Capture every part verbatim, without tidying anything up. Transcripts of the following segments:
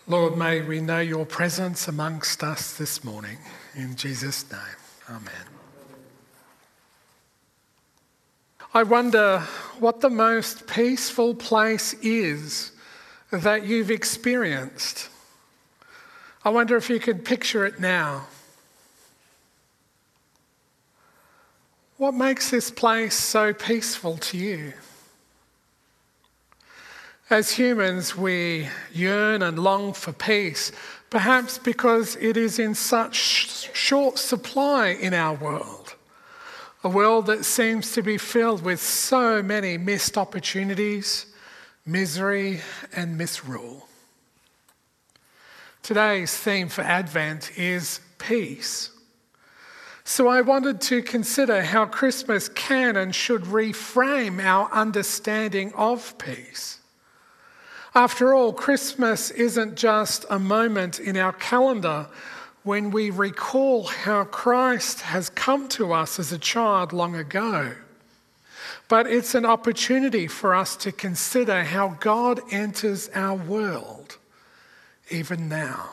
Lord, may we know your presence amongst us this morning. In Jesus' name, amen. I wonder what the most peaceful place is that you've experienced. I wonder if you could picture it now. What makes this place so peaceful to you? As humans, we yearn and long for peace, perhaps because it is in such short supply in our world. A world that seems to be filled with so many missed opportunities, misery and misrule. Today's theme for Advent is peace. So I wanted to consider how Christmas can and should reframe our understanding of peace. After all, Christmas isn't just a moment in our calendar when we recall how Christ has come to us as a child long ago, but it's an opportunity for us to consider how God enters our world even now.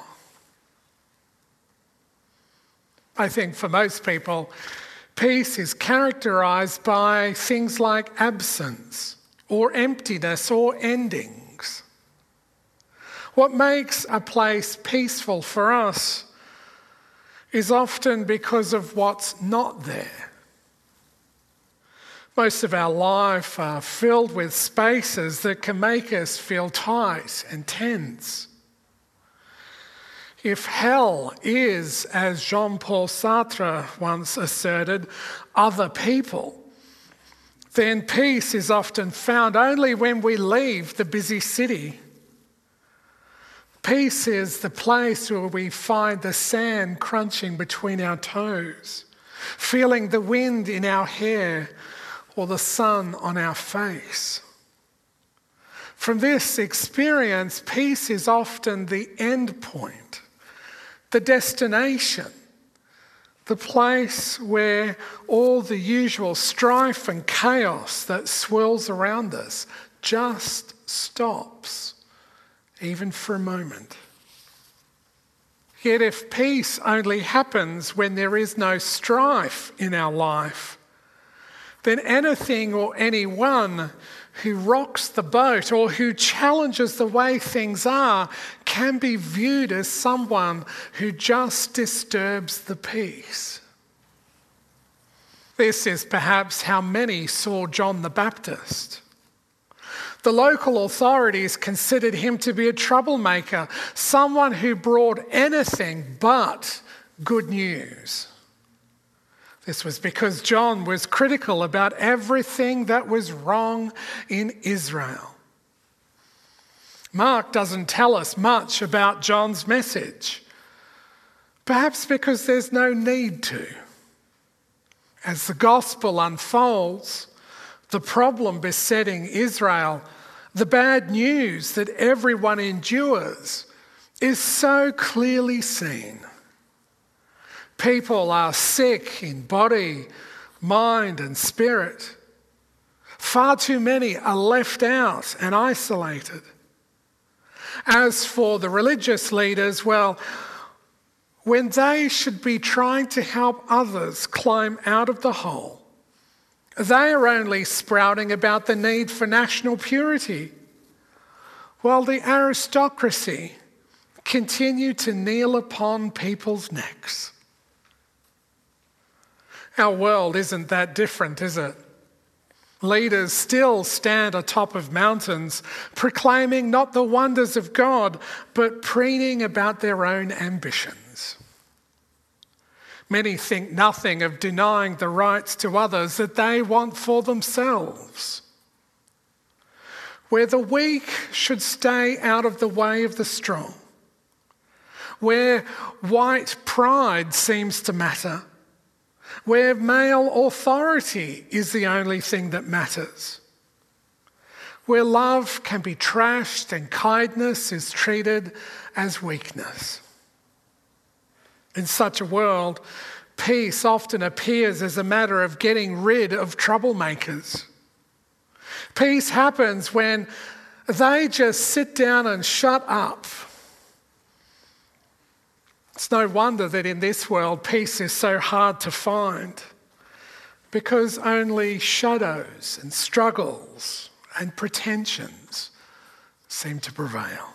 I think for most people, peace is characterized by things like absence or emptiness or endings. What makes a place peaceful for us is often because of what's not there. Most of our life are filled with spaces that can make us feel tight and tense. If hell is, as Jean-Paul Sartre once asserted, other people, then peace is often found only when we leave the busy city. Peace is the place where we find the sand crunching between our toes, feeling the wind in our hair or the sun on our face. From this experience, peace is often the end point, the destination, the place where all the usual strife and chaos that swirls around us just stops. Even for a moment. Yet if peace only happens when there is no strife in our life, then anything or anyone who rocks the boat or who challenges the way things are can be viewed as someone who just disturbs the peace. This is perhaps how many saw John the Baptist. The local authorities considered him to be a troublemaker, someone who brought anything but good news. This was because John was critical about everything that was wrong in Israel. Mark doesn't tell us much about John's message, perhaps because there's no need to. As the gospel unfolds, the problem besetting Israel, the bad news that everyone endures, is so clearly seen. People are sick in body, mind, and spirit. Far too many are left out and isolated. As for the religious leaders, well, when they should be trying to help others climb out of the hole, they are only sprouting about the need for national purity, while the aristocracy continue to kneel upon people's necks. Our world isn't that different, is it? Leaders still stand atop of mountains, proclaiming not the wonders of God, but preening about their own ambitions. Many think nothing of denying the rights to others that they want for themselves. Where the weak should stay out of the way of the strong, where white pride seems to matter, where male authority is the only thing that matters, where love can be trashed and kindness is treated as weakness. In such a world, peace often appears as a matter of getting rid of troublemakers. Peace happens when they just sit down and shut up It's no wonder that in this world peace is so hard to find, because only shadows and struggles and pretensions seem to prevail.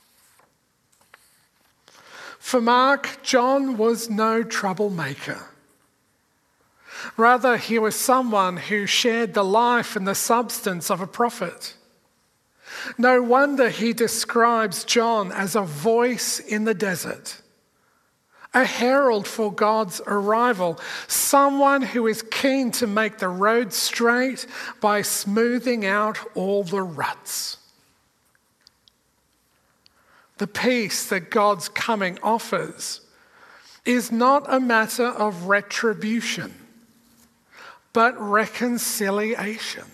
For Mark, John was no troublemaker. Rather, he was someone who shared the life and the substance of a prophet. No wonder he describes John as a voice in the desert, a herald for God's arrival, someone who is keen to make the road straight by smoothing out all the ruts. The peace that God's coming offers is not a matter of retribution, but reconciliation.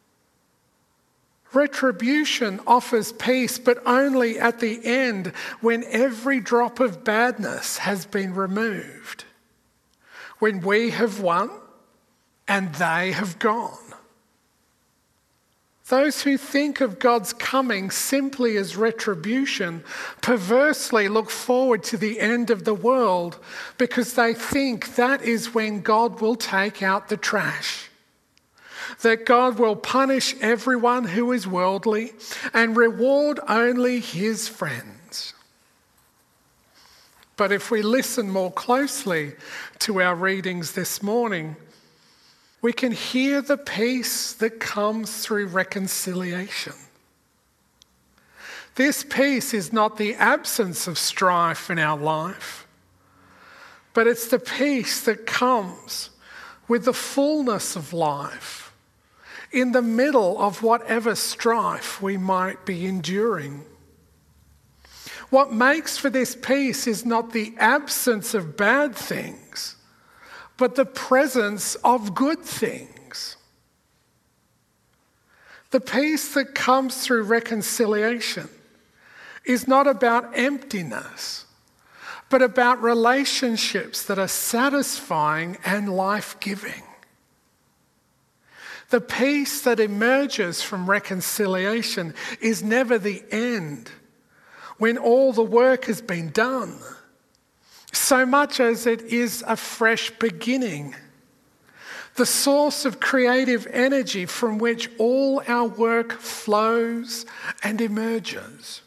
Retribution offers peace, but only at the end, when every drop of badness has been removed, when we have won and they have gone. Those who think of God's coming simply as retribution perversely look forward to the end of the world, because they think that is when God will take out the trash, that God will punish everyone who is worldly and reward only his friends. But if we listen more closely to our readings this morning, we can hear the peace that comes through reconciliation. This peace is not the absence of strife in our life, but it's the peace that comes with the fullness of life in the middle of whatever strife we might be enduring. What makes for this peace is not the absence of bad things, but the presence of good things. The peace that comes through reconciliation is not about emptiness, but about relationships that are satisfying and life-giving. The peace that emerges from reconciliation is never the end, when all the work has been done, so much as it is a fresh beginning, the source of creative energy from which all our work flows and emerges.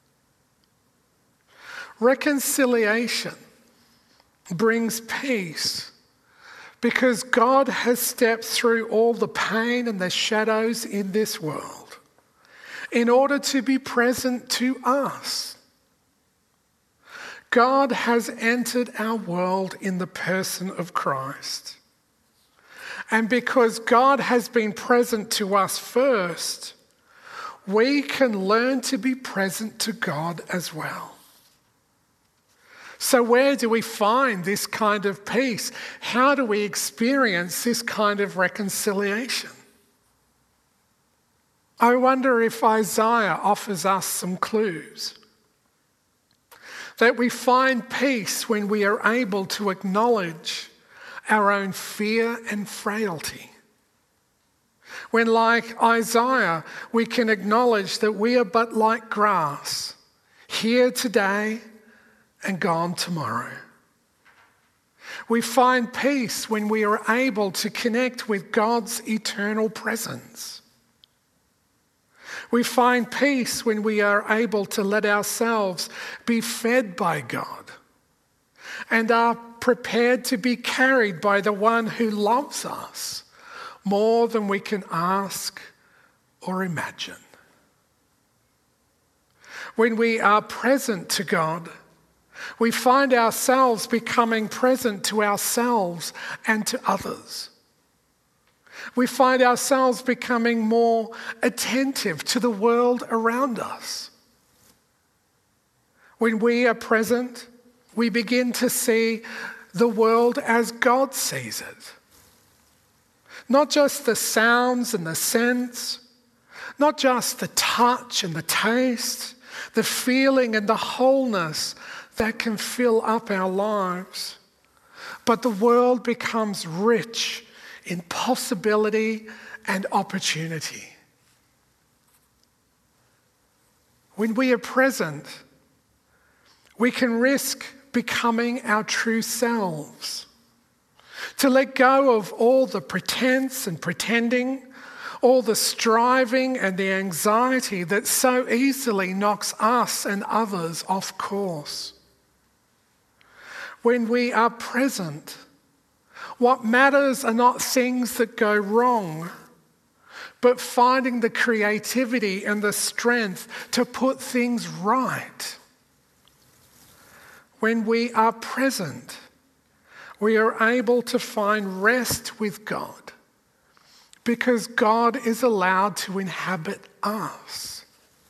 Reconciliation brings peace because God has stepped through all the pain and the shadows in this world in order to be present to us. God has entered our world in the person of Christ. And because God has been present to us first, we can learn to be present to God as well. So where do we find this kind of peace? How do we experience this kind of reconciliation? I wonder if Isaiah offers us some clues. That we find peace when we are able to acknowledge our own fear and frailty. When, like Isaiah, we can acknowledge that we are but like grass, here today and gone tomorrow. We find peace when we are able to connect with God's eternal presence. We find peace when we are able to let ourselves be fed by God and are prepared to be carried by the one who loves us more than we can ask or imagine. When we are present to God, we find ourselves becoming present to ourselves and to others. We find ourselves becoming more attentive to the world around us. When we are present, we begin to see the world as God sees it. Not just the sounds and the scents, not just the touch and the taste, the feeling and the wholeness that can fill up our lives, but the world becomes rich in possibility and opportunity. When we are present, we can risk becoming our true selves. To let go of all the pretense and pretending, all the striving and the anxiety that so easily knocks us and others off course. When we are present, what matters are not things that go wrong, but finding the creativity and the strength to put things right. When we are present, we are able to find rest with God because God is allowed to inhabit us.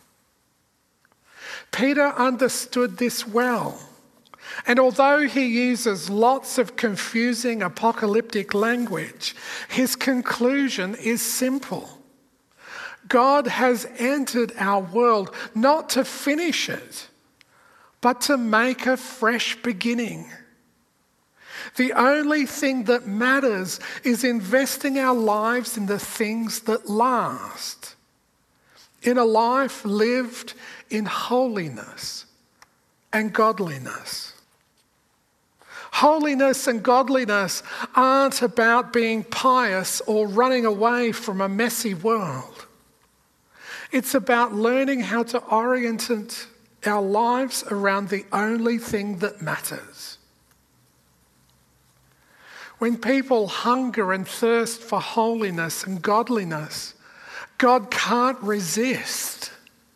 Peter understood this well. And although he uses lots of confusing apocalyptic language, his conclusion is simple. God has entered our world not to finish it, but to make a fresh beginning. The only thing that matters is investing our lives in the things that last, in a life lived in holiness and godliness. Holiness and godliness aren't about being pious or running away from a messy world. It's about learning how to orient our lives around the only thing that matters. When people hunger and thirst for holiness and godliness, God can't resist.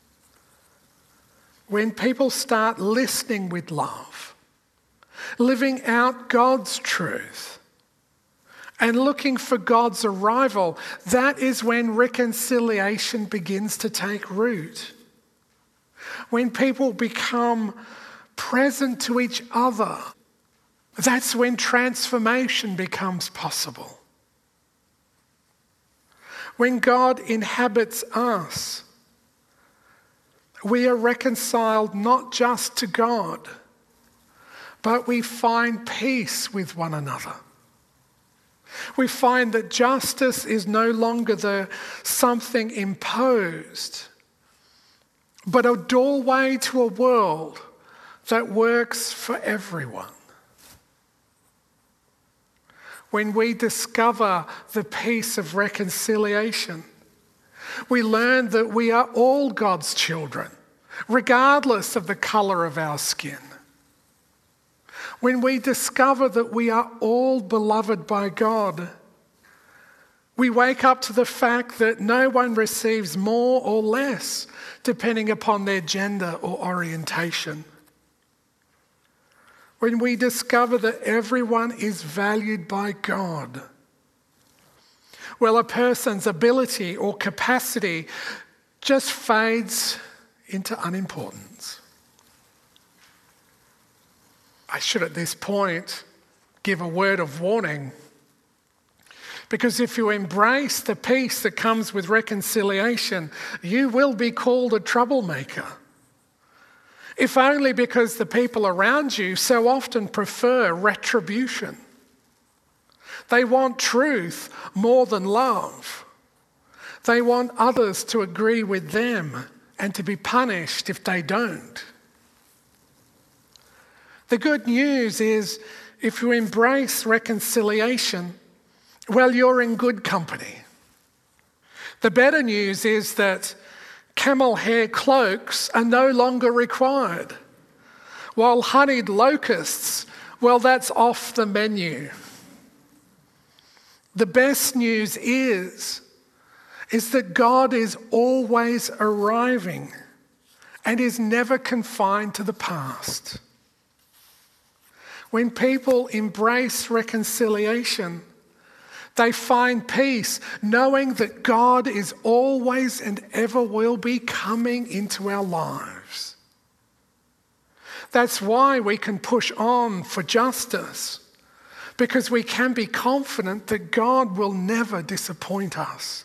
When people start listening with love, living out God's truth, and looking for God's arrival, that is when reconciliation begins to take root. When people become present to each other, that's when transformation becomes possible. When God inhabits us, we are reconciled not just to God, but we find peace with one another. We find that justice is no longer the something imposed, but a doorway to a world that works for everyone. When we discover the peace of reconciliation, we learn that we are all God's children, regardless of the colour of our skin. When we discover that we are all beloved by God, we wake up to the fact that no one receives more or less depending upon their gender or orientation. When we discover that everyone is valued by God, well, a person's ability or capacity just fades into unimportance. I should at this point give a word of warning, because if you embrace the peace that comes with reconciliation, you will be called a troublemaker. If only because the people around you so often prefer retribution. They want truth more than love. They want others to agree with them and to be punished if they don't. The good news is, if you embrace reconciliation, well, you're in good company. The better news is that camel hair cloaks are no longer required, while honeyed locusts, well, that's off the menu. The best news is, is that God is always arriving and is never confined to the past. When people embrace reconciliation, they find peace knowing that God is always and ever will be coming into our lives. That's why we can push on for justice, because we can be confident that God will never disappoint us.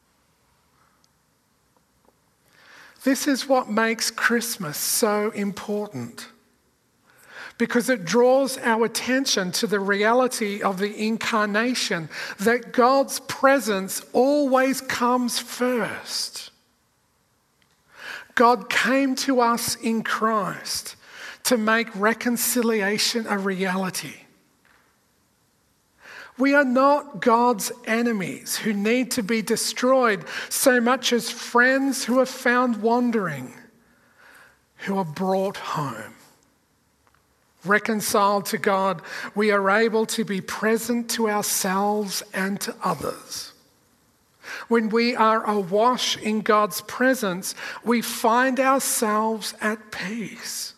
This is what makes Christmas so important, because it draws our attention to the reality of the incarnation, that God's presence always comes first. God came to us in Christ to make reconciliation a reality. We are not God's enemies who need to be destroyed so much as friends who are found wandering, who are brought home. Reconciled to God, we are able to be present to ourselves and to others. When we are awash in God's presence, we find ourselves at peace.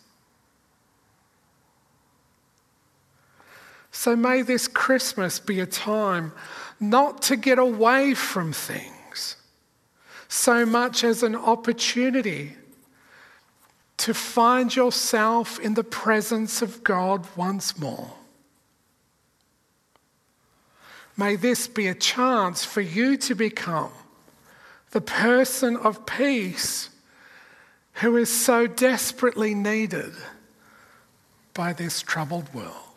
So may this Christmas be a time not to get away from things, so much as an opportunity to find yourself in the presence of God once more. May this be a chance for you to become the person of peace who is so desperately needed by this troubled world.